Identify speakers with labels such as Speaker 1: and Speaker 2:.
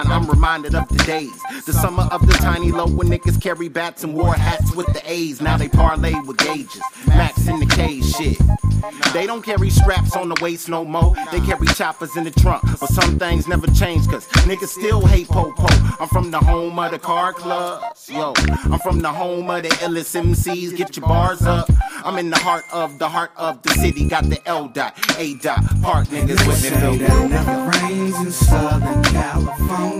Speaker 1: I'm reminded of the days, the summer of the tiny low when niggas carry bats and wore hats with the A's. Now they parlay with gauges, Max in the cage shit. They don't carry straps on the waist no more. They carry choppers in the trunk. But some things never change, cause niggas still hate po-po. I'm from the home of the car clubs, yo. I'm from the home of the illest MCs. Get your bars up. I'm in the heart of the city. Got the L.A. Park niggas with me.
Speaker 2: They say that it never rains in Southern California.